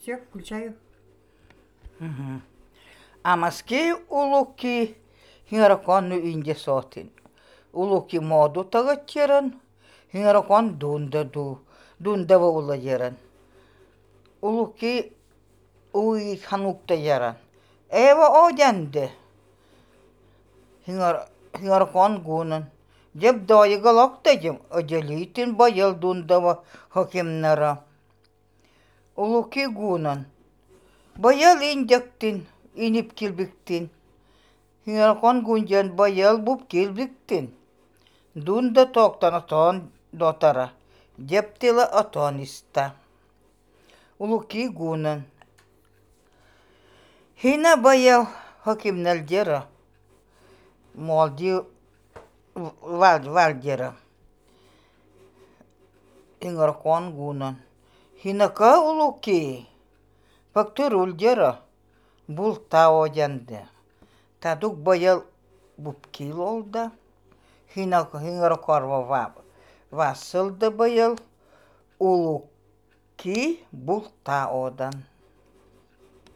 Все, включаю. Амаскей улуки хингараконну инде сотин. Улуки моду тагатчеран, хингаракон дундава ула жеран. Улуки уи ханукта жеран. Эва одянды. Хингаракон гунан. Жеп дайыгалакта жем, öjelitин байыл дундава хакемнара. Улуки гунан. Байыл индектин, инип килбиктин. Хингаракон гунжан байыл буп килбиктин. Дунда токтан атон дотара. Жептила атон иста. Улуки гунан. Хина байыл хакемнелдера. Молди вальдера. Хингаракон гунан. Хинака улуки. Пактырульдера. Булта одянды. Тадук байыл буп кил олда. Хингаракорва васылды байыл. Улуки булта одан.